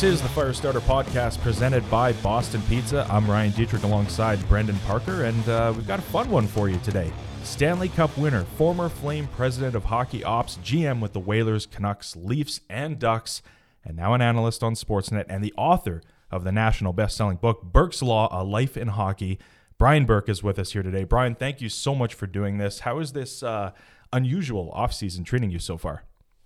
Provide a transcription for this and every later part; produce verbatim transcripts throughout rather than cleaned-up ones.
This is the Firestarter Podcast presented by Boston Pizza. I'm Ryan Dietrich alongside Brendan Parker, and uh, we've got a fun one for you today. Stanley Cup winner, former Flame president of hockey ops, G M with the Whalers, Canucks, Leafs, and Ducks, and now an analyst on Sportsnet and the author of the national best-selling book, Burke's Law, A Life in Hockey. Brian Burke is with us here today. Brian, thank you so much for doing this. How is this uh, unusual offseason treating you so far?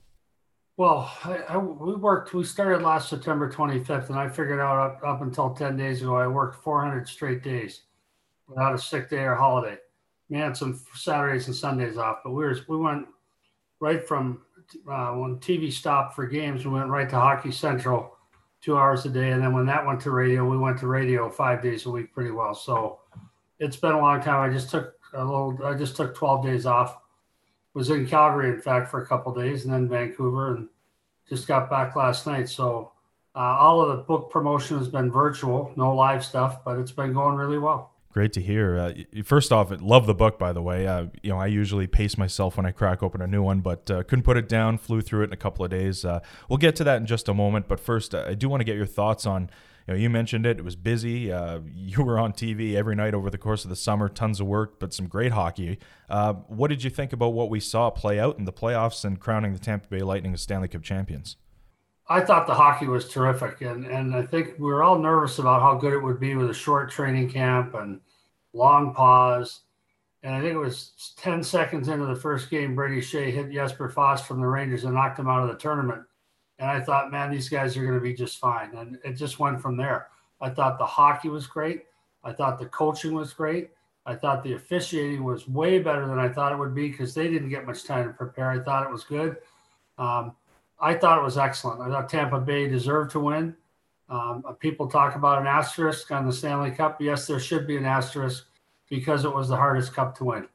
Well, I, I, we worked, we started last September twenty-fifth, and I figured out up, up until ten days ago, I worked four hundred straight days without a sick day or holiday. We had some Saturdays and Sundays off, but we were, we went right from uh, when T V stopped for games, we went right to Hockey Central two hours a day. And then when that went to radio, we went to radio five days a week pretty well. So it's been a long time. I just took a little, I just took twelve days off. Was in Calgary, in fact, for a couple of days, and then Vancouver, and just got back last night. So uh, all of the book promotion has been virtual, no live stuff, but it's been going really well. Great to hear. Uh, first off, love the book, by the way. Uh, you know, I usually pace myself when I crack open a new one, but uh, couldn't put it down, flew through it in a couple of days. Uh, we'll get to that in just a moment, but first, uh, I do want to get your thoughts on, you know, you mentioned it, it was busy. Uh, you were on T V every night over the course of the summer, tons of work, but some great hockey. Uh, what did you think about what we saw play out in the playoffs and crowning the Tampa Bay Lightning as Stanley Cup champions? I thought the hockey was terrific, and, and I think we were all nervous about how good it would be with a short training camp and long pause. And I think it was ten seconds into the first game, Brady Shea hit Jesper Fast from the Rangers and knocked him out of the tournament. And I thought, man, these guys are going to be just fine. And it just went from there. I thought the hockey was great. I thought the coaching was great. I thought the officiating was way better than I thought it would be because they didn't get much time to prepare. I thought it was good. Um, I thought it was excellent. I thought Tampa Bay deserved to win. Um, people talk about an asterisk on the Stanley Cup. Yes, there should be an asterisk because it was the hardest cup to win.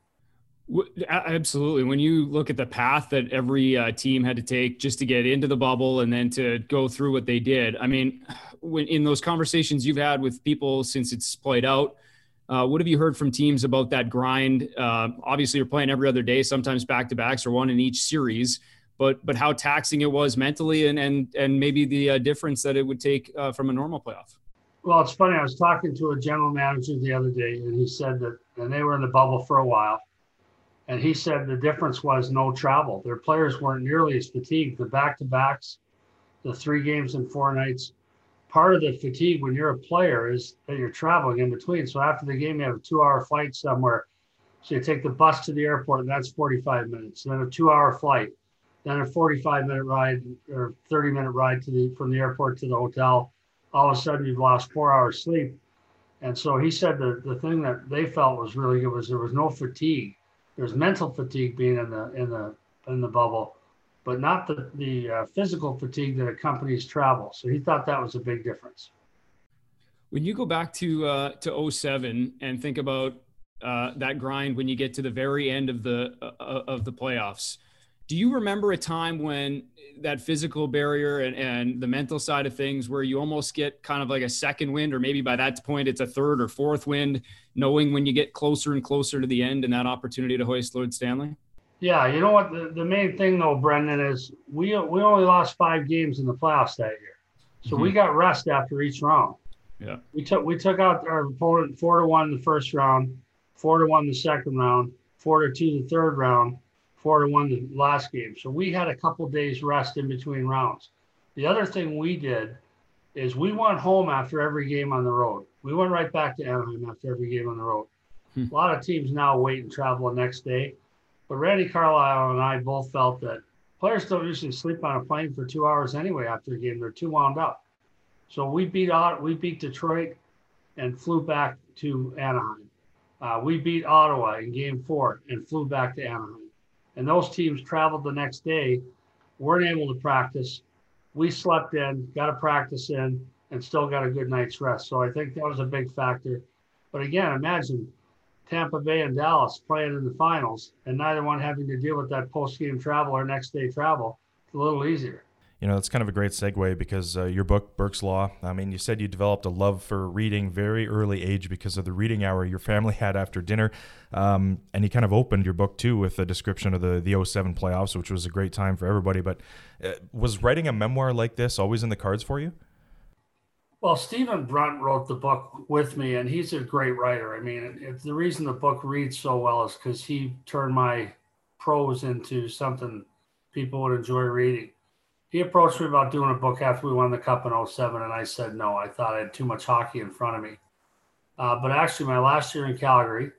Absolutely. When you look at the path that every uh, team had to take just to get into the bubble and then to go through what they did, I mean, when in those conversations you've had with people since it's played out, uh, what have you heard from teams about that grind? Uh, obviously, you're playing every other day, sometimes back-to-backs or one in each series, but but how taxing it was mentally and and and maybe the uh, difference that it would take uh, from a normal playoff. Well, it's funny. I was talking to a general manager the other day, and he said that, and they were in the bubble for a while, and he said the difference was no travel. Their players weren't nearly as fatigued. The back-to-backs, the three games in four nights, part of the fatigue when you're a player is that you're traveling in between. So after the game, you have a two-hour flight somewhere. So you take the bus to the airport, and that's forty-five minutes. Then a two-hour flight, then a forty-five minute ride or thirty minute ride to the from the airport to the hotel. All of a sudden, you've lost four hours sleep. And so he said the, the thing that they felt was really good was there was no fatigue. There's mental fatigue being in the in the in the bubble, but not the the uh, physical fatigue that accompanies travel. So he thought that was a big difference. When you go back to uh, to oh seven and think about uh, that grind when you get to the very end of the uh, of the playoffs, do you remember a time when that physical barrier and, and the mental side of things where you almost get kind of like a second wind, or maybe by that point it's a third or fourth wind, knowing when you get closer and closer to the end and that opportunity to hoist Lord Stanley? Yeah, you know what? The, the main thing, though, Brendan, is we we only lost five games in the playoffs that year. So mm-hmm. we got rest after each round. Yeah, We took we took out our opponent four to one the first round, four to one the second round, four to two the third round, four to one the last game. So we had a couple days rest in between rounds. The other thing we did is we went home after every game on the road. We went right back to Anaheim after every game on the road. Hmm. A lot of teams now wait and travel the next day. But Randy Carlyle and I both felt that players don't usually sleep on a plane for two hours anyway after a game. They're too wound up. So we beat out, we beat Detroit and flew back to Anaheim. Uh, we beat Ottawa in game four and flew back to Anaheim. And those teams traveled the next day, weren't able to practice. We slept in, got a practice in, and still got a good night's rest. So I think that was a big factor. But again, imagine Tampa Bay and Dallas playing in the finals and neither one having to deal with that post-game travel or next day travel. It's a little easier. You know, that's kind of a great segue because uh, your book, Burke's Law, I mean, you said you developed a love for reading very early age because of the reading hour your family had after dinner. Um, and you kind of opened your book, too, with a description of the, the oh seven playoffs, which was a great time for everybody. But uh, was writing a memoir like this always in the cards for you? Well, Stephen Brunt wrote the book with me, and he's a great writer. I mean, it's the reason the book reads so well is because he turned my prose into something people would enjoy reading. He approached me about doing a book after we won the Cup in oh seven, and I said no. I thought I had too much hockey in front of me. Uh, but actually, my last year in Calgary,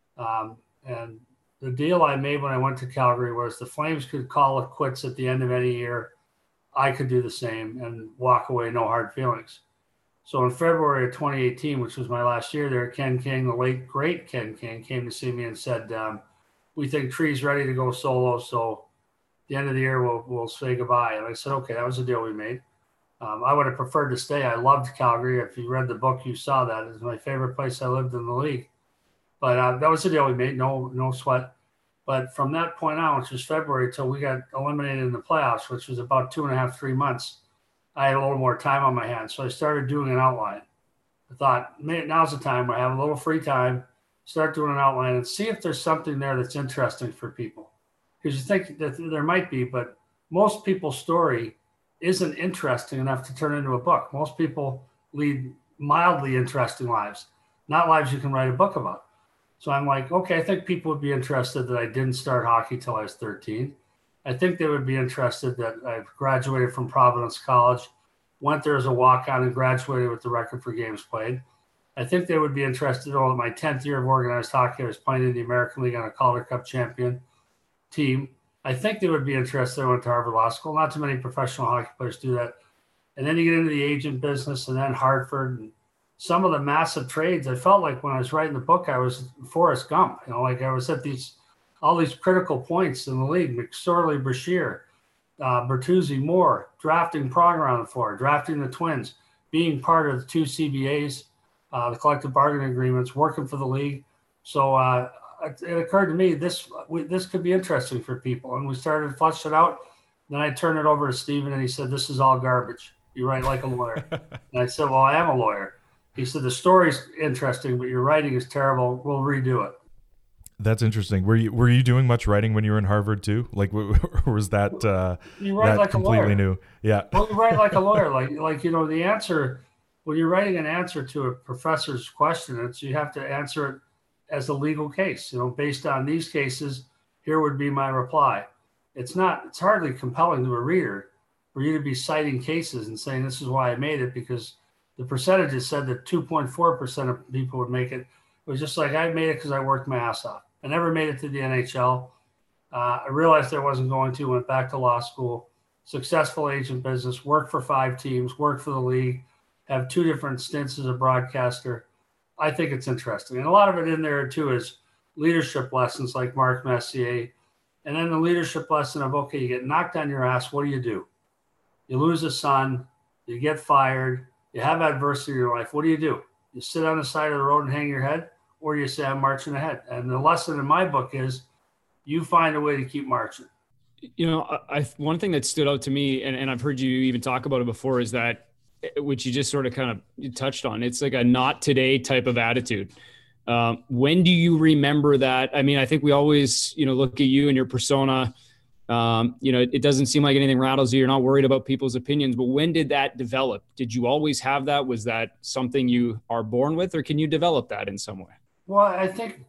um, and the deal I made when I went to Calgary was the Flames could call it quits at the end of any year. I could do the same and walk away, no hard feelings. So in February of twenty eighteen, which was my last year there, Ken King, the late, great Ken King, came to see me and said, um, we think Tree's ready to go solo, so the end of the year we'll, we'll say goodbye. And I said, okay, that was the deal we made. Um, I would have preferred to stay. I loved Calgary. If you read the book, you saw that. It was my favorite place I lived in the league. But uh, that was the deal we made, no no sweat. But from that point on, which was February, till we got eliminated in the playoffs, which was about two and a half, three months, I had a little more time on my hands. So I started doing an outline. I thought, man, now's the time where I have a little free time, start doing an outline and see if there's something there that's interesting for people. Because you think that there might be, but most people's story isn't interesting enough to turn into a book. Most people lead mildly interesting lives, not lives you can write a book about. So I'm like, okay, I think people would be interested that I didn't start hockey till I was thirteen. I think they would be interested that I graduated from Providence College, went there as a walk-on and graduated with the record for games played. I think they would be interested, oh, my tenth year of organized hockey, I was playing in the American League on a Calder Cup champion team. I think they would be interested. I went to Harvard Law School. Not too many professional hockey players do that. And then you get into the agent business and then Hartford and some of the massive trades. I felt like when I was writing the book, I was Forrest Gump. You know, like I was at these all these critical points in the league. McSorley, Brashear, uh, Bertuzzi, Moore, drafting Pronger on the floor, drafting the Twins, being part of the two C B As, uh, the collective bargaining agreements, working for the league. So uh, it, it occurred to me this we, this could be interesting for people, and we started to flesh it out. Then I turned it over to Stephen, and he said, "This is all garbage. You write like a lawyer." And I said, "Well, I am a lawyer." He said, "The story's interesting, but your writing is terrible. We'll redo it." That's interesting. Were you were you doing much writing when you were in Harvard too? Like, or was that uh, you write that like completely a lawyer. new? Yeah. Well, you write like a lawyer. Like like you know the answer when you're writing an answer to a professor's question, it's you have to answer it as a legal case. You know, based on these cases, here would be my reply. It's not. It's hardly compelling to a reader for you to be citing cases and saying this is why I made it, because the percentages said that two point four percent of people would make it. It was just like I made it because I worked my ass off. I never made it to the N H L. Uh, I realized I wasn't going to, went back to law school, successful agent business, worked for five teams, worked for the league, have two different stints as a broadcaster. I think it's interesting. And a lot of it in there, too, is leadership lessons like Mark Messier. And then the leadership lesson of, okay, you get knocked on your ass. What do you do? You lose a son. You get fired. You have adversity in your life. What do you do? You sit on the side of the road and hang your head? Or you say, I'm marching ahead. And the lesson in my book is you find a way to keep marching. You know, I, I one thing that stood out to me, and, and I've heard you even talk about it before, is that, which you just sort of kind of touched on, it's like a not today type of attitude. Um, when do you remember that? I mean, I think we always, you know, look at you and your persona. Um, you know, it, it doesn't seem like anything rattles you. You're not worried about people's opinions. But when did that develop? Did you always have that? Was that something you are born with, or can you develop that in some way? Well, I think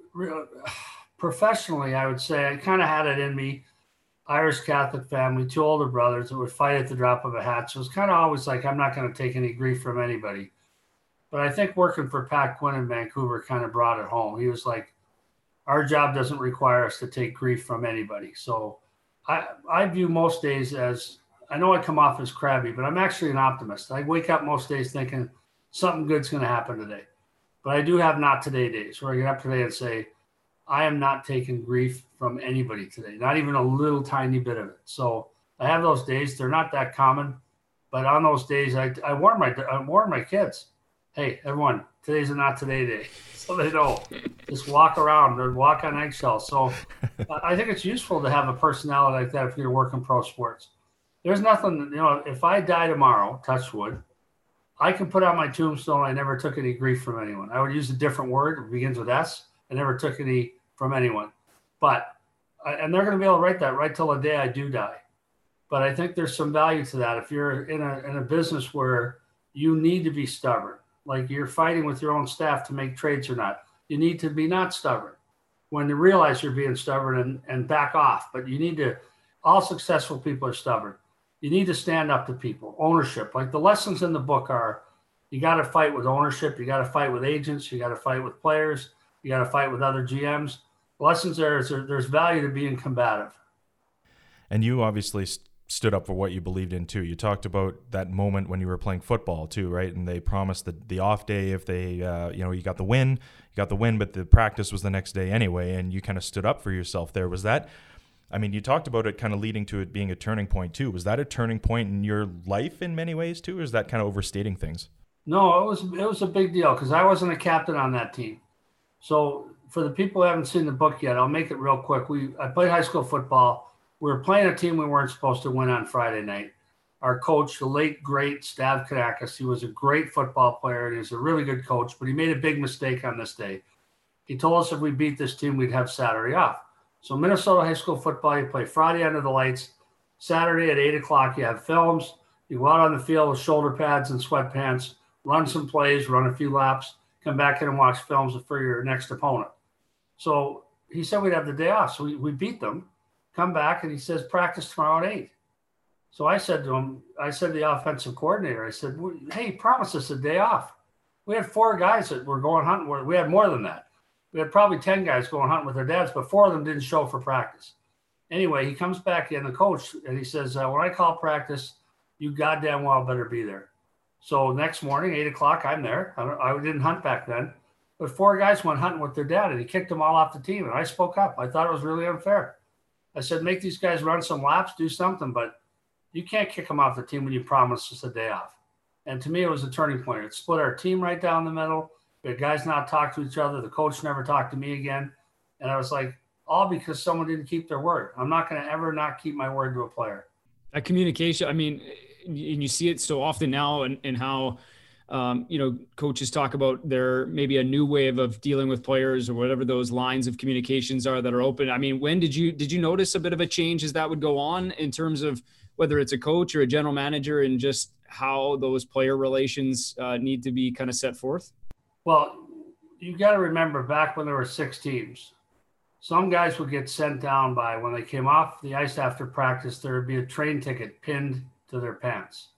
professionally, I would say I kind of had it in me. Irish Catholic family, two older brothers that would fight at the drop of a hat. So it was kind of always like, I'm not going to take any grief from anybody. But I think working for Pat Quinn in Vancouver kind of brought it home. He was like, our job doesn't require us to take grief from anybody. So I, I view most days as, I know I come off as crabby, but I'm actually an optimist. I wake up most days thinking something good's going to happen today. But I do have not today days where I get up today and say, I am not taking grief from anybody today, not even a little tiny bit of it. So I have those days. They're not that common, but on those days, I, I warn my I warn my kids, hey, everyone, today's a not today day. So they know. Just walk around or walk on eggshells. So I think it's useful to have a personality like that if you're working pro sports. There's nothing, you know, if I die tomorrow, touch wood, I can put on my tombstone, I never took any grief from anyone. I would use a different word. It begins with S. I never took any from anyone. But, and they're going to be able to write that right till the day I do die. But I think there's some value to that. If you're in a in a business where you need to be stubborn. Like you're fighting with your own staff to make trades or not. You need to be not stubborn when you realize you're being stubborn and, and back off. But you need to, all successful people are stubborn. You need to stand up to people. Ownership, like the lessons in the book are, you got to fight with ownership. You got to fight with agents. You got to fight with players. You got to fight with other G Ms. The lessons there is there, there's value to being combative. And you obviously st- stood up for what you believed in too. You talked about that moment when you were playing football too, right? And they promised the, the off day if they, uh, you know, you got the win, you got the win, but the practice was the next day anyway. And you kind of stood up for yourself there. Was that, I mean, you talked about it kind of leading to it being a turning point too. Was that a turning point in your life in many ways too? Or is that kind of overstating things? No, it was, it was a big deal because I wasn't a captain on that team. So for the people who haven't seen the book yet, I'll make it real quick. We, I played high school football. We were playing a team we weren't supposed to win on Friday night. Our coach, the late, great Stav Kadakis, he was a great football player and he was a really good coach, but he made a big mistake on this day. He told us if we beat this team, we'd have Saturday off. So Minnesota high school football, you play Friday under the lights. Saturday at eight o'clock, you have films. You go out on the field with shoulder pads and sweatpants, run some plays, run a few laps, come back in and watch films for your next opponent. So he said we'd have the day off. So we, we beat them. Come back, and he says, practice tomorrow at eight. So I said to him, I said to the offensive coordinator, I said, hey, promise us a day off. We had four guys that were going hunting. We had more than that. We had probably ten guys going hunting with their dads, but four of them didn't show for practice. Anyway, he comes back in, the coach, and he says, uh, when I call practice, you goddamn well better be there. So next morning, eight o'clock, I'm there. I, don't, I didn't hunt back then. But four guys went hunting with their dad, and he kicked them all off the team, and I spoke up. I thought it was really unfair. I said, make these guys run some laps, do something, but you can't kick them off the team when you promised us a day off. And to me, it was a turning point. It split our team right down the middle. The guys not talk to each other. The coach never talked to me again. And I was like, all because someone didn't keep their word. I'm not going to ever not keep my word to a player. That communication, I mean, and you see it so often now and, and how, Um, you know, coaches talk about there maybe a new wave of dealing with players or whatever those lines of communications are that are open. I mean, when did you did you notice a bit of a change as that would go on in terms of whether it's a coach or a general manager and just how those player relations uh, need to be kind of set forth? Well, you got to remember back when there were six teams, some guys would get sent down by when they came off the ice after practice, there would be a train ticket pinned to their pants.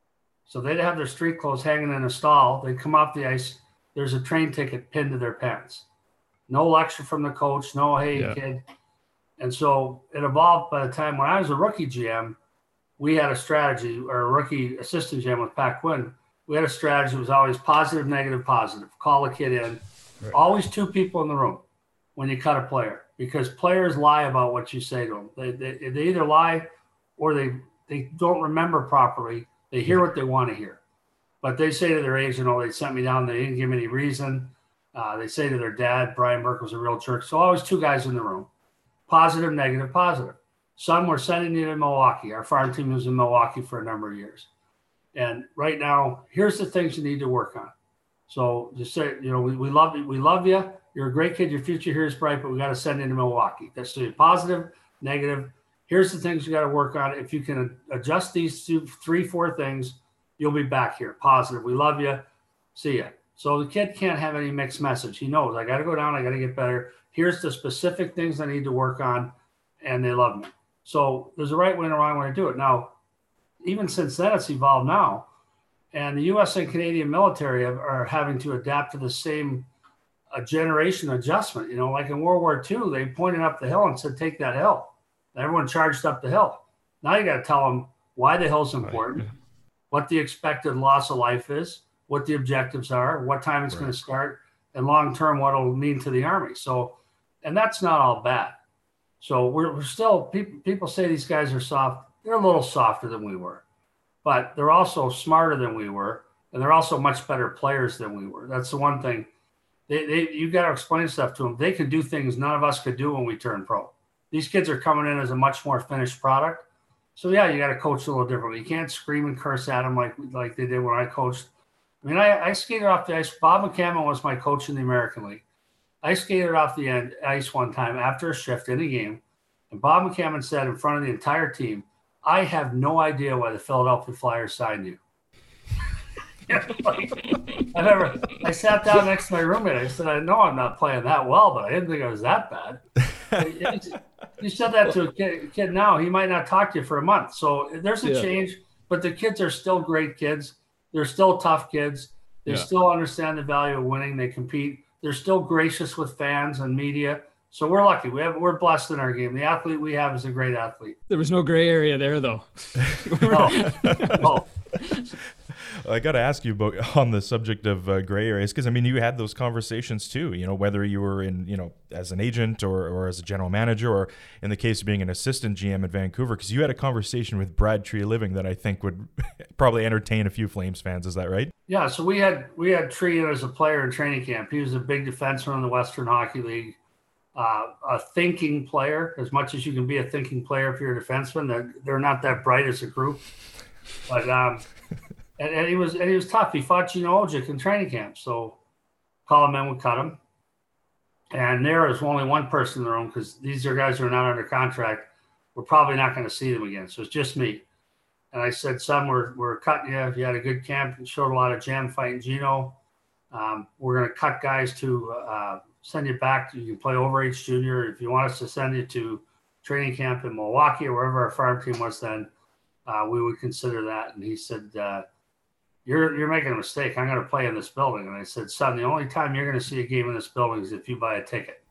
So they'd have their street clothes hanging in a stall. They'd come off the ice. There's a train ticket pinned to their pants. No lecture from the coach. No, hey, yeah. kid. And so it evolved by the time when I was a rookie G M, we had a strategy, or a rookie assistant G M with Pat Quinn. We had a strategy. It was always positive, negative, positive. Call a kid in. Right. Always two people in the room when you cut a player, because players lie about what you say to them. They, they, they either lie or they, they don't remember properly. They hear what they want to hear, but they say to their agent, oh, they sent me down. They didn't give me any reason. Uh, they say to their dad, Brian Burke was a real jerk. So always two guys in the room, positive, negative, positive. Son, we're sending you to Milwaukee. Our farm team was in Milwaukee for a number of years. And right now, here's the things you need to work on. So just say, you know, we, we love you. We love you. You're a great kid. Your future here is bright, but we got to send you to Milwaukee. That's so positive, negative. Here's the things you got to work on. If you can adjust these two, three, four things, you'll be back here. Positive. We love you. See ya. So the kid can't have any mixed message. He knows I got to go down. I got to get better. Here's the specific things I need to work on, and they love me. So there's a right way and a wrong way to do it. Now, even since then, it's evolved now, and the U S and Canadian military have, are having to adapt to the same uh, generation adjustment. You know, like in World War Two, they pointed up the hill and said, "Take that hill." Everyone charged up the hill. Now you got to tell them why the hill's important, right. what the expected loss of life is, what the objectives are, what time it's right. going to start, and long-term what it'll mean to the Army. So, and that's not all bad. So we're, we're still, people, people say these guys are soft. They're a little softer than we were, but they're also smarter than we were. And they're also much better players than we were. That's the one thing. They, they, you got to explain stuff to them. They can do things none of us could do when we turned pro. These kids are coming in as a much more finished product. So, yeah, you got to coach a little differently. You can't scream and curse at them like like they did when I coached. I mean, I, I skated off the ice. Bob McCammon was my coach in the American League. I skated off the end ice one time after a shift in a game, and Bob McCammon said in front of the entire team, I have no idea why the Philadelphia Flyers signed you. like, I never. I sat down next to my roommate. I said, I know I'm not playing that well, but I didn't think I was that bad. You said that to a kid, kid now, he might not talk to you for a month. So there's a yeah. change, but the kids are still great kids. They're still tough kids. They yeah. still understand the value of winning. They compete. They're still gracious with fans and media. So we're lucky. We have, we're blessed in our game. The athlete we have is a great athlete. There was no gray area there, though. no. no. I got to ask you about on the subject of uh, gray areas, because I mean, you had those conversations too. You know, whether you were in, you know, as an agent or, or as a general manager, or in the case of being an assistant G M at Vancouver, because you had a conversation with Brad Treliving that I think would probably entertain a few Flames fans. Is that right? Yeah. So we had we had Tree as a player in training camp. He was a big defenseman in the Western Hockey League. Uh, a thinking player, as much as you can be a thinking player if you're a defenseman. They're, they're not that bright as a group, but um, and, and he was and he was tough. He fought Gino Ojic in training camp, so Colin Men would cut him. And there is only one person in the room, because these are guys who are not under contract. We're probably not going to see them again, so it's just me. And I said, son, we're we're cutting you. If you had a good camp and showed a lot of jam fighting Gino, um, we're going to cut guys to. Uh, send you back. You can play overage junior. If you want us to send you to training camp in Milwaukee or wherever our farm team was then, uh, we would consider that. And he said, uh, you're you're making a mistake. I'm going to play in this building. And I said, son, the only time you're going to see a game in this building is if you buy a ticket.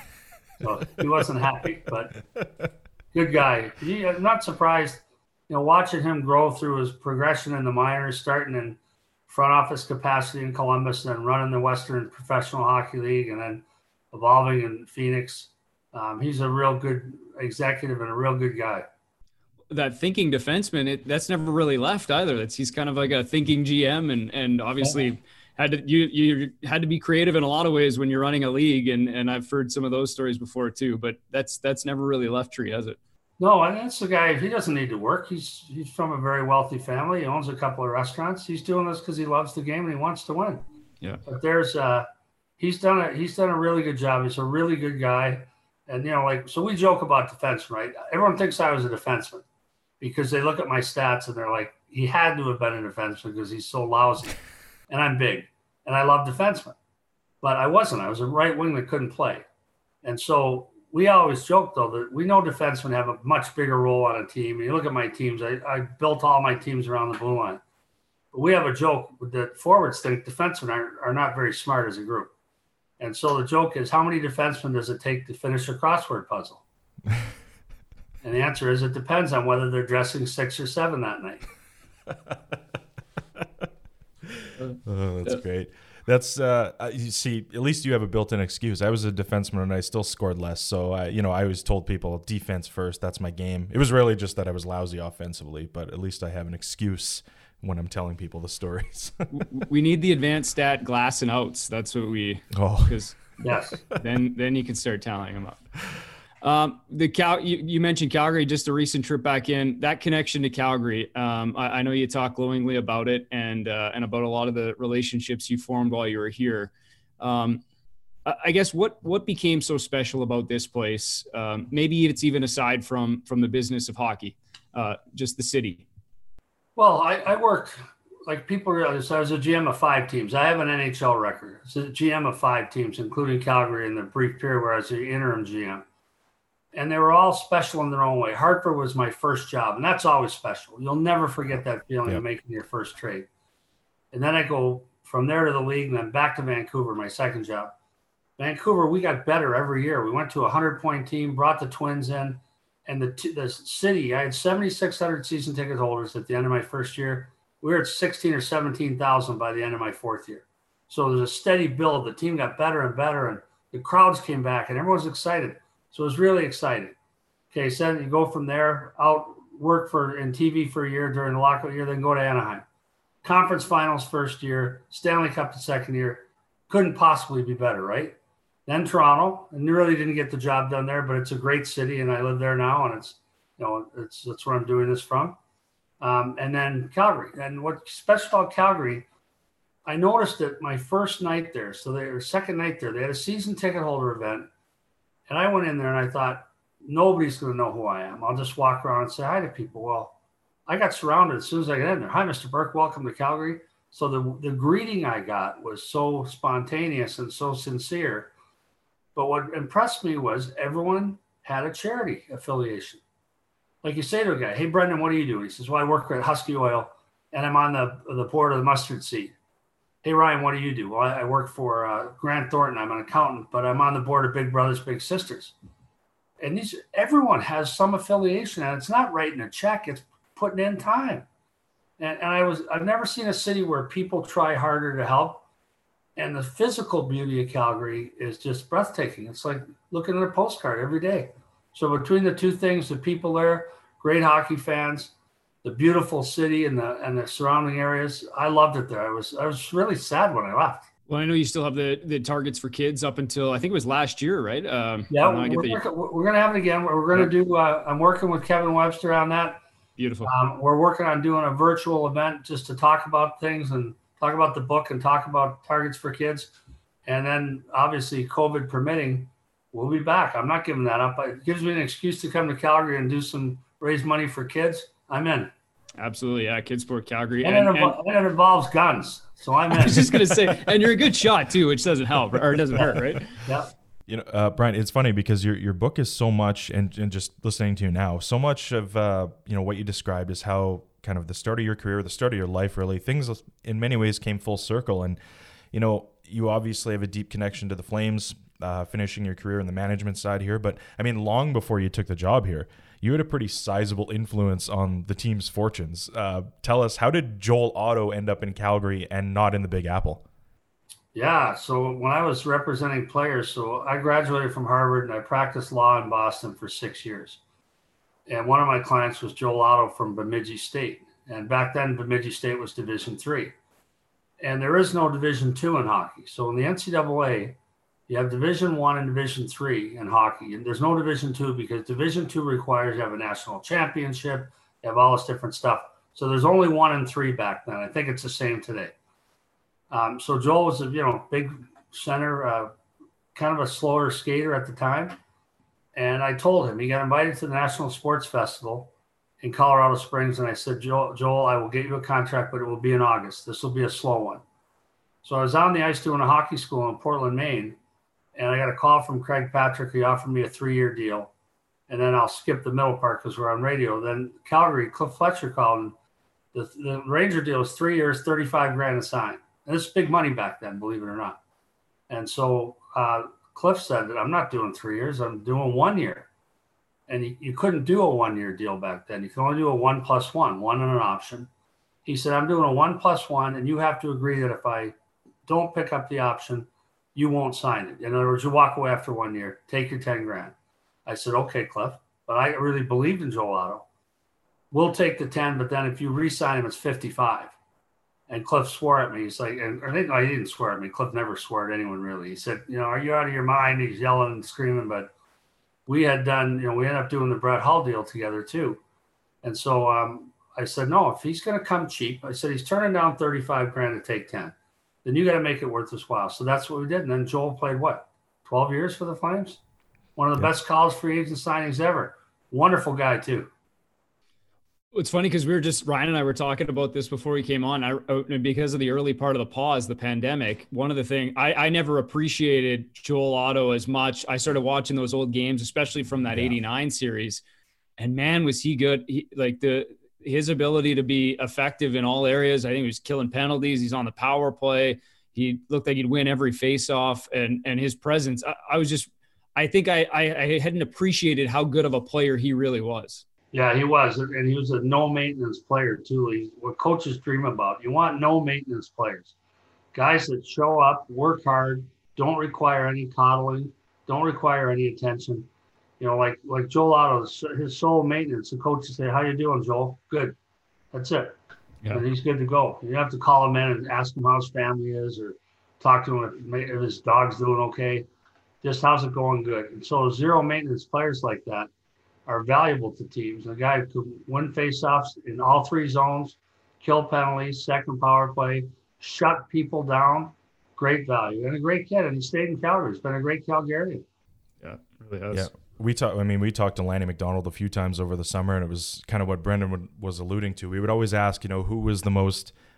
So he wasn't happy, but good guy. He, I'm not surprised, you know, watching him grow through his progression in the minors, starting in front office capacity in Columbus, and then running the Western Professional Hockey League, and then evolving in Phoenix. Um, he's a real good executive and a real good guy. That thinking defenseman, it, that's never really left either. That's he's kind of like a thinking G M, and and obviously had to you you had to be creative in a lot of ways when you're running a league, and and I've heard some of those stories before too. But that's that's never really left Tree, has it? No, and that's the guy. He doesn't need to work. He's he's from a very wealthy family. He owns a couple of restaurants. He's doing this because he loves the game and he wants to win. Yeah. But there's uh, he's done a he's done a really good job. He's a really good guy, and you know, like so we joke about defenseman, right? Everyone thinks I was a defenseman because they look at my stats and they're like, he had to have been a defenseman because he's so lousy, and I'm big and I love defensemen, but I wasn't. I was a right wing that couldn't play, and so. We always joke, though, that we know defensemen have a much bigger role on a team. And you look at my teams, I, I built all my teams around the blue line. But we have a joke that forwards think defensemen are, are not very smart as a group. And so the joke is, how many defensemen does it take to finish a crossword puzzle? And the answer is, it depends on whether they're dressing six or seven that night. Oh, that's great. That's uh, you see, at least you have a built-in excuse. I was a defenseman and I still scored less. So I, you know, I always told people defense first. That's my game. It was really just that I was lousy offensively, but at least I have an excuse when I'm telling people the stories. We need the advanced stat glass and outs. That's what we. Oh, because yes, then then you can start tallying them up. Um, the Cal, you, you mentioned Calgary, just a recent trip back in. That connection to Calgary, um, I, I know you talk glowingly about it, and uh, and about a lot of the relationships you formed while you were here. Um, I, I guess what what became so special about this place? Um, maybe it's even aside from from the business of hockey, uh, just the city. Well, I, I work like people realize. I was a G M of five teams. I have an N H L record. I was a G M of five teams, including Calgary in the brief period where I was the interim G M. And they were all special in their own way. Hartford was my first job, and that's always special. You'll never forget that feeling yep. of making your first trade. And then I go from there to the league and then back to Vancouver, my second job. Vancouver, we got better every year. We went to a hundred-point team, brought the Twins in, and the t- the city, I had seventy-six hundred season ticket holders at the end of my first year. We were at sixteen or seventeen thousand by the end of my fourth year. So there's a steady build. The team got better and better, and the crowds came back, and everyone was excited. So it was really exciting. Okay, so you go from there, out, work for in T V for a year during the lockout year, then go to Anaheim. Conference finals first year, Stanley Cup the second year. Couldn't possibly be better, right? Then Toronto, and really didn't get the job done there, but it's a great city, and I live there now, and it's, you know, it's that's where I'm doing this from. Um, and then Calgary. And what's special about Calgary, I noticed that my first night there, so they were second night there, they had a season ticket holder event. And I went in there and I thought, nobody's going to know who I am. I'll just walk around and say hi to people. Well, I got surrounded as soon as I got in there. Hi, Mister Burke. Welcome to Calgary. So the, the greeting I got was so spontaneous and so sincere. But what impressed me was everyone had a charity affiliation. Like you say to a guy, hey, Brendan, what do you do? He says, well, I work at Husky Oil and I'm on the, the board of the mustard seed. Hey, Ryan, what do you do? Well, I, I work for uh, Grant Thornton. I'm an accountant, but I'm on the board of Big Brothers Big Sisters. And these, everyone has some affiliation, and it's not writing a check, it's putting in time. And, and I was, I've never seen a city where people try harder to help. And the physical beauty of Calgary is just breathtaking. It's like looking at a postcard every day. So between the two things, the people there, great hockey fans, the beautiful city and the and the surrounding areas, I loved it there. I was I was really sad when I left. Well, I know you still have the, the targets for kids up until I think it was last year, right? Um, yeah, we're, working, we're going to have it again. We're going to do. Uh, I'm working with Kevin Webster on that. Beautiful. Um, we're working on doing a virtual event just to talk about things and talk about the book and talk about targets for kids. And then, obviously, COVID permitting, we'll be back. I'm not giving that up. It gives me an excuse to come to Calgary and do some raise money for kids. I'm in. Absolutely, yeah. Kidsport Calgary, and, and, it, invo- and, and it involves guns, so I'm in. I was just gonna say, and you're a good shot too, which doesn't help or doesn't hurt, right? Yeah. You know, uh, Brian, it's funny because your your book is so much, and, and just listening to you now, so much of uh, you know what you described is how kind of the start of your career, the start of your life, really things in many ways came full circle, and you know, you obviously have a deep connection to the Flames, uh, finishing your career in the management side here, but I mean, long before you took the job here, you had a pretty sizable influence on the team's fortunes. Uh, tell us, how did Joel Otto end up in Calgary and not in the Big Apple? Yeah, so when I was representing players, so I graduated from Harvard and I practiced law in Boston for six years. And one of my clients was Joel Otto from Bemidji State. And back then, Bemidji State was Division three. And there is no Division two in hockey. So in the N C double A, you have Division One and Division Three in hockey, and there's no Division Two because Division Two requires you have a national championship, you have all this different stuff. So there's only one and three back then. I think it's the same today. Um, so Joel was a you know big center, uh, kind of a slower skater at the time, and I told him he got invited to the National Sports Festival in Colorado Springs, and I said, Joel, Joel, I will get you a contract, but it will be in August. This will be a slow one. So I was on the ice doing a hockey school in Portland, Maine. And I got a call from Craig Patrick. He offered me a three-year deal. And then I'll skip the middle part because we're on radio. Then Calgary, Cliff Fletcher called. And the, the Ranger deal was three years, thirty-five grand a sign. And this is big money back then, believe it or not. And so uh, Cliff said that I'm not doing three years. I'm doing one year. And you, you couldn't do a one-year deal back then. You can only do a one plus one, one and an option. He said, I'm doing a one plus one, and you have to agree that if I don't pick up the option, you won't sign it. In other words, you walk away after one year, take your ten grand. I said, okay, Cliff, but I really believed in Joel Otto. We'll take the ten, but then if you re-sign him, it's fifty-five. And Cliff swore at me. He's like, and or no, he didn't swear at me. Cliff never swore at anyone really. He said, you know, are you out of your mind? He's yelling and screaming, but we had done, you know, we ended up doing the Brett Hull deal together too. And so um, I said, no, if he's going to come cheap, I said, he's turning down thirty-five grand to take ten. Then you got to make it worth his while. So that's what we did. And then Joel played what, twelve years for the Flames? One of the yeah. best college free agent signings ever. Wonderful guy too. It's funny because we were just, Ryan and I were talking about this before we came on. I, because of the early part of the pause, the pandemic, one of the things, I, I never appreciated Joel Otto as much. I started watching those old games, especially from that yeah. eighty-nine series. And man, was he good. He, like the, his ability to be effective in all areas. I think he was killing penalties. He's on the power play. He looked like he'd win every faceoff, and, and his presence. I, I was just, I think I, I, I hadn't appreciated how good of a player he really was. Yeah, he was. And he was a no maintenance player too. He's what coaches dream about. You want no maintenance players, guys that show up, work hard, don't require any coddling, don't require any attention. You know, like like Joel Otto, his sole maintenance. The coaches say, "How you doing, Joel?" Good. That's it. Yeah. And he's good to go. You have to call him in and ask him how his family is, or talk to him if, if his dog's doing okay. Just how's it going? Good. And so zero maintenance players like that are valuable to teams. A guy who could win faceoffs in all three zones, kill penalties, second power play, shut people down. Great value and a great kid. And he stayed in Calgary. He's been a great Calgarian. Yeah, really has. Yeah. We talked. I mean, we talked to Lanny McDonald a few times over the summer, and it was kind of what Brendan would, was alluding to. We would always ask, you know, who was the most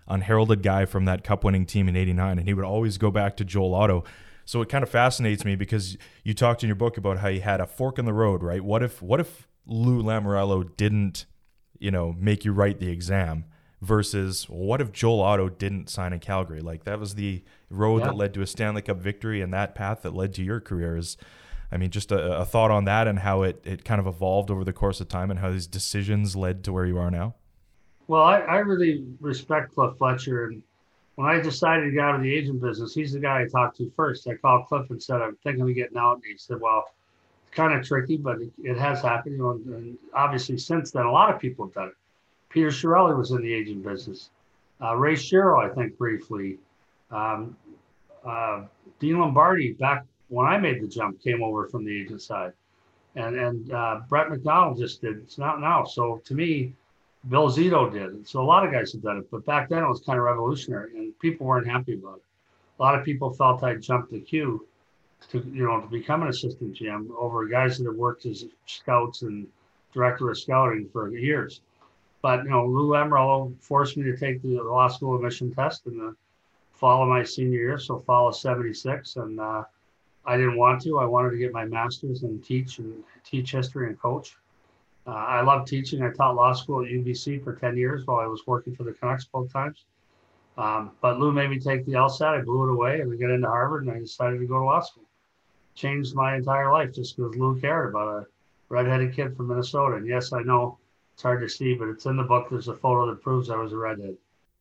unheralded guy from that cup-winning team in eighty-nine, and he would always go back to Joel Otto. So it kind of fascinates me because you talked in your book about how you had a fork in the road, right? What if what if Lou Lamoriello didn't, you know, make you write the exam versus what if Joel Otto didn't sign in Calgary? Like, that was the road yeah. that led to a Stanley Cup victory, and that path that led to your career. Is, I mean, just a, a thought on that and how it, it kind of evolved over the course of time and how these decisions led to where you are now. Well, I, I really respect Cliff Fletcher, and when I decided to get out of the agent business, he's the guy I talked to first. I called Cliff and said, I'm thinking of getting out. And he said, well, it's kind of tricky, but it, it has happened. You know, and obviously since then, a lot of people have done it. Peter Chiarelli was in the agent business. Uh, Ray Shero, I think, briefly. Um, uh, Dean Lombardi, back when I made the jump, came over from the agent side. And and uh, Brett McDonald just did. It's not now. So to me, Bill Zito did. So a lot of guys have done it, but back then it was kind of revolutionary, and people weren't happy about it. A lot of people felt I jumped the queue to, you know, to become an assistant G M over guys that have worked as scouts and director of scouting for years. But, you know, Lou Lamoriello forced me to take the law school admission test in the fall of my senior year, so fall of seventy-six, and uh, I didn't want to. I wanted to get my master's and teach and teach history and coach. Uh, I love teaching. I taught law school at U B C for ten years while I was working for the Canucks both times. Um, but Lou made me take the LSAT. I blew it away and we got into Harvard, and I decided to go to law school. Changed my entire life just because Lou cared about a redheaded kid from Minnesota. And yes, I know it's hard to see, but it's in the book. There's a photo that proves I was a redhead.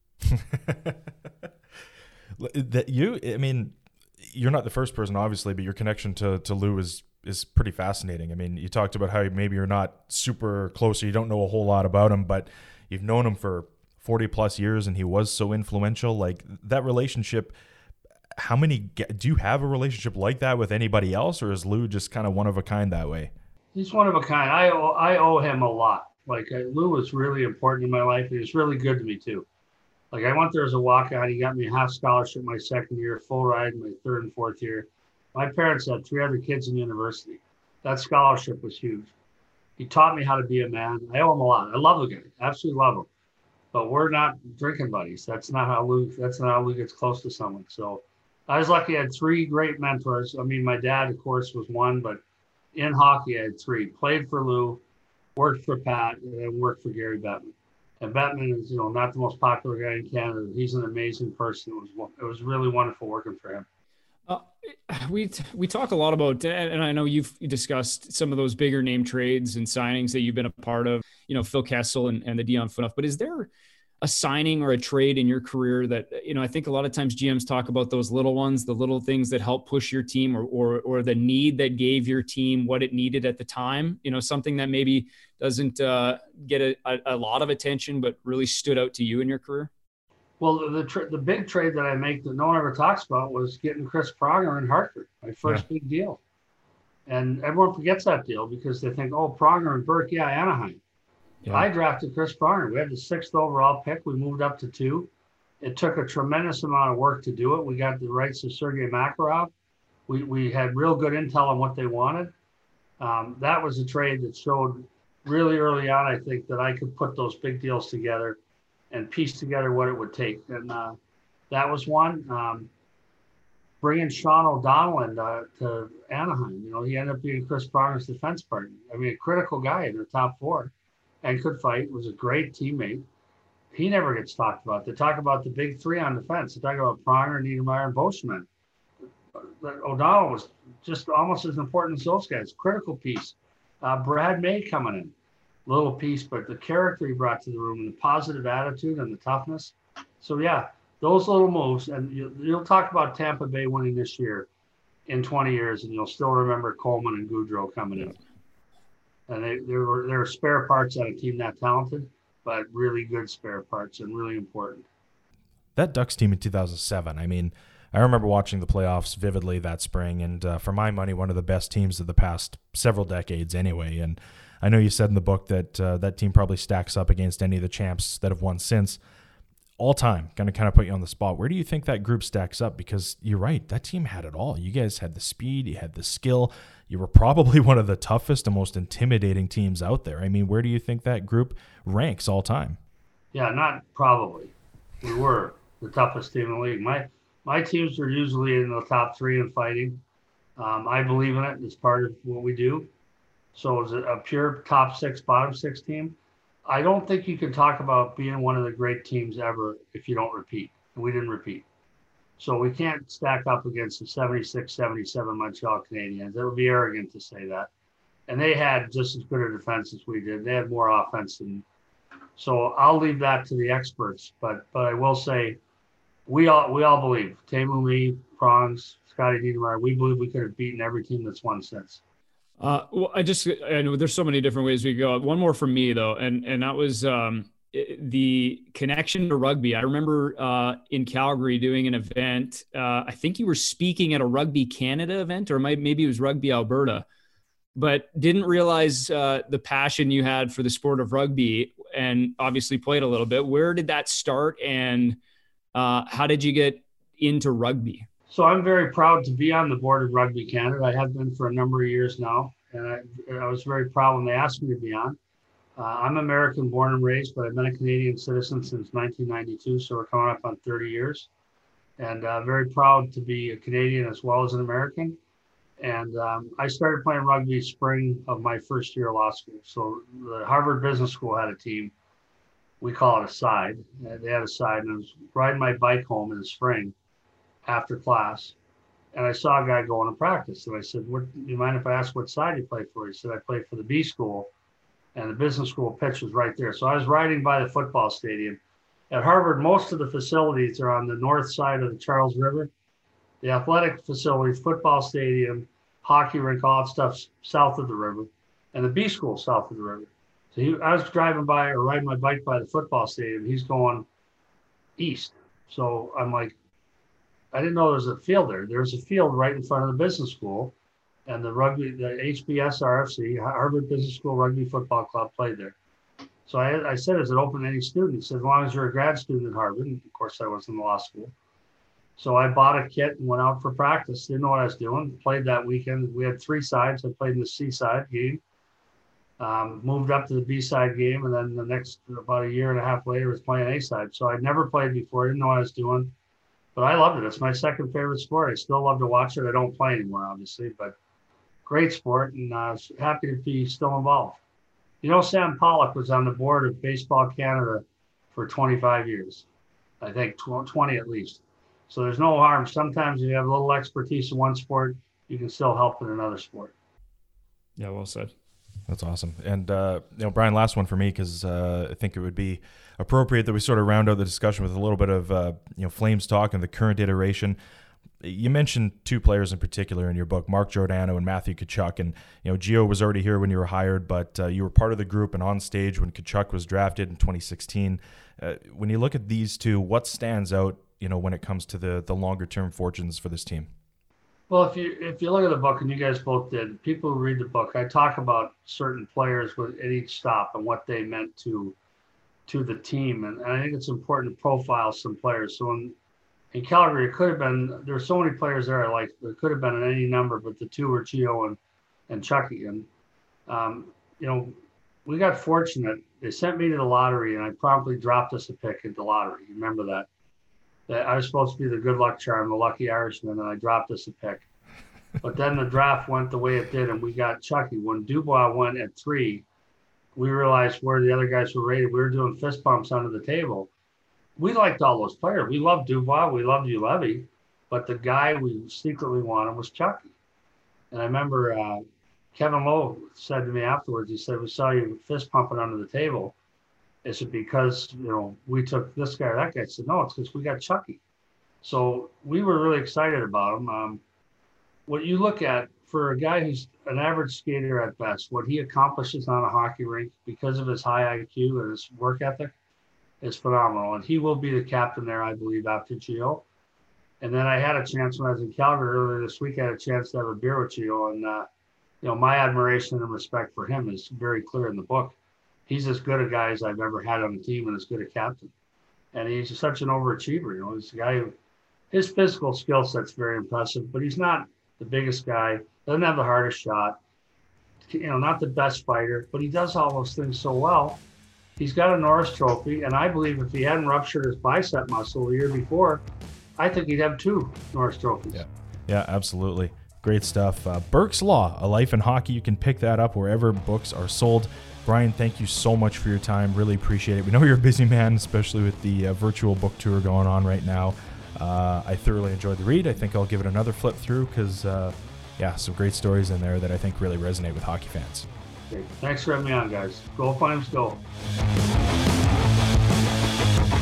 That you, I mean, you're not the first person, obviously, but your connection to, to Lou is is pretty fascinating. I mean, you talked about how maybe you're not super close or you don't know a whole lot about him, but you've known him for forty plus years and he was so influential. Like, that relationship, how many, do you have a relationship like that with anybody else, or is Lou just kind of one of a kind that way? He's one of a kind. I owe, I owe him a lot. Like, uh, Lou was really important in my life, and he was really good to me too. Like, I went there as a walkout. He got me a half scholarship my second year, full ride my third and fourth year. My parents had three other kids in university. That scholarship was huge. He taught me how to be a man. I owe him a lot. I love the guy. Absolutely love him. But we're not drinking buddies. That's not how Lou, that's not how Lou gets close to someone. So I was lucky. I had three great mentors. I mean, my dad, of course, was one, but in hockey, I had three. Played for Lou, worked for Pat, and then worked for Gary Bettman. And Bettman is, you know, not the most popular guy in Canada. He's an amazing person. It was, it was really wonderful working for him. Uh, we we talk a lot about, and I know you've discussed some of those bigger name trades and signings that you've been a part of, you know, Phil Kessel and, and the Dion Phaneuf. But is there a signing or a trade in your career that, you know, I think a lot of times G Ms talk about those little ones, the little things that help push your team, or or or the need that gave your team what it needed at the time, you know, something that maybe doesn't uh, get a, a, a lot of attention, but really stood out to you in your career? Well, the the, tra- the big trade that I make that no one ever talks about was getting Chris Pronger in Hartford, my first yeah. big deal. And everyone forgets that deal because they think, oh, Pronger and Burke, yeah, Anaheim. Yeah. I drafted Chris Pronger. We had the sixth overall pick. We moved up to two. It took a tremendous amount of work to do it. We got the rights to Sergei Makarov. We we had real good intel on what they wanted. Um, that was a trade that showed really early on, I think, that I could put those big deals together and piece together what it would take. And uh, that was one. Um, bringing Sean O'Donnell in, uh, to Anaheim. You know, he ended up being Chris Pronger's defense partner. I mean, a critical guy in the top four and could fight, was a great teammate. He never gets talked about. They talk about the big three on defense. They talk about Pronger, Niedermayer, and Boschman. But O'Donnell was just almost as important as those guys. Critical piece. Uh, Brad May coming in. Little piece, but the character he brought to the room and the positive attitude and the toughness. So, yeah, those little moves. And you, you'll talk about Tampa Bay winning this year in twenty years, and you'll still remember Coleman and Goudreau coming in. And they, they were they were spare parts on a team that talented, but really good spare parts and really important. That Ducks team in two thousand seven, I mean, I remember watching the playoffs vividly that spring, and uh, for my money, one of the best teams of the past several decades anyway. And I know you said in the book that uh, that team probably stacks up against any of the champs that have won since. All time, going to kind of put you on the spot. Where do you think that group stacks up? Because you're right, that team had it all. You guys had the speed, you had the skill. You were probably one of the toughest and most intimidating teams out there. I mean, where do you think that group ranks all time? Yeah, not probably. We were the toughest team in the league. My my teams are usually in the top three in fighting. Um, I believe in it. It's part of what we do. So is it a pure top six, bottom six team? I don't think you can talk about being one of the great teams ever if you don't repeat. And we didn't repeat. So we can't stack up against the seventy-six, seventy-seven Montreal Canadiens. It would be arrogant to say that. And they had just as good a defense as we did. They had more offense than. So I'll leave that to the experts. But but I will say, we all we all believe, Teemu, me, Prongs, Scotty Niedermayer, we believe we could have beaten every team that's won since. Uh, well, I just, I know there's so many different ways we go. One more from me though. And, and that was um, the connection to rugby. I remember uh, in Calgary doing an event. Uh, I think you were speaking at a Rugby Canada event, or maybe it was Rugby Alberta, but didn't realize uh, the passion you had for the sport of rugby, and obviously played a little bit. Where did that start, and uh, how did you get into rugby? So I'm very proud to be on the board of Rugby Canada. I have been for a number of years now, and I, I was very proud when they asked me to be on. Uh, I'm American born and raised, but I've been a Canadian citizen since nineteen ninety-two, so we're coming up on thirty years. And uh, very proud to be a Canadian as well as an American. And um, I started playing rugby spring of my first year of law school. So the Harvard Business School had a team. We call it a side. They had a side, and I was riding my bike home in the spring after class, and I saw a guy going to practice. And I said, "What? Do you mind if I ask what side you play for?" He said, "I play for the B school," and the business school pitch was right there. So I was riding by the football stadium. At Harvard, most of the facilities are on the north side of the Charles River. The athletic facilities, football stadium, hockey rink, all that stuff south of the river, and the B school south of the river. So he, I was driving by or riding my bike by the football stadium. He's going east. So I'm like, I didn't know there was a field there. There's a field right in front of the business school, and the rugby, the H B S R F C, Harvard Business School Rugby Football Club, played there. So I, I said, "Is it open to any student?" He said, "As long as you're a grad student at Harvard." And of course, I was in law school. So I bought a kit and went out for practice. Didn't know what I was doing. Played that weekend. We had three sides. I played in the C side game. Um, moved up to the B side game, and then the next about a year and a half later was playing A side. So I'd never played before. I didn't know what I was doing. But I loved it. It's my second favorite sport. I still love to watch it. I don't play anymore, obviously, but great sport, and I uh, was happy to be still involved. You know, Sam Pollock was on the board of Baseball Canada for twenty-five years, I think twenty at least. So there's no harm. Sometimes if you have a little expertise in one sport, you can still help in another sport. Yeah, well said. That's awesome. And, uh, you know, Brian, last one for me, because uh, I think it would be appropriate that we sort of round out the discussion with a little bit of, uh, you know, Flames talk and the current iteration. You mentioned two players in particular in your book, Mark Giordano and Matthew Tkachuk. And, you know, Gio was already here when you were hired, but uh, you were part of the group and on stage when Tkachuk was drafted in twenty sixteen. Uh, when you look at these two, what stands out, you know, when it comes to the the longer-term fortunes for this team? Well, if you if you look at the book, and you guys both did, people who read the book, I talk about certain players with, at each stop and what they meant to to the team. And, and I think it's important to profile some players. So in, in Calgary, it could have been, there's so many players there I like, there could have been any number, but the two were Gio and, and Chucky. And, um, you know, we got fortunate. They sent me to the lottery, and I promptly dropped us a pick at the lottery. Remember that? That I was supposed to be the good luck charm, the lucky Irishman, and I dropped us a pick. But then the draft went the way it did, and we got Chucky. When Dubois went at three, we realized where the other guys were rated. We were doing fist bumps under the table. We liked all those players. We loved Dubois. We loved Juolevi. But the guy we secretly wanted was Chucky. And I remember uh, Kevin Lowe said to me afterwards, he said, "We saw you fist pumping under the table. Is it because, you know, we took this guy or that guy?" I said, "No, it's because we got Chucky." So we were really excited about him. Um, what you look at for a guy who's an average skater at best, what he accomplishes on a hockey rink because of his high I Q and his work ethic is phenomenal. And he will be the captain there, I believe, after Gio. And then I had a chance when I was in Calgary earlier this week, I had a chance to have a beer with Gio. And, uh, you know, my admiration and respect for him is very clear in the book. He's as good a guy as I've ever had on the team and as good a captain. And he's such an overachiever. You know, he's a guy who, his physical skill set's very impressive, but he's not the biggest guy, doesn't have the hardest shot, you know, not the best fighter, but he does all those things so well. He's got a Norris Trophy, and I believe if he hadn't ruptured his bicep muscle the year before, I think he'd have two Norris Trophies. Yeah, yeah, absolutely. Great stuff. Uh, Burke's Law, A Life in Hockey. You can pick that up wherever books are sold. Brian, thank you so much for your time. Really appreciate it. We know you're a busy man, especially with the uh, virtual book tour going on right now. Uh, I thoroughly enjoyed the read. I think I'll give it another flip through because, uh, yeah, some great stories in there that I think really resonate with hockey fans. Okay. Thanks for having me on, guys. Go Flames, go.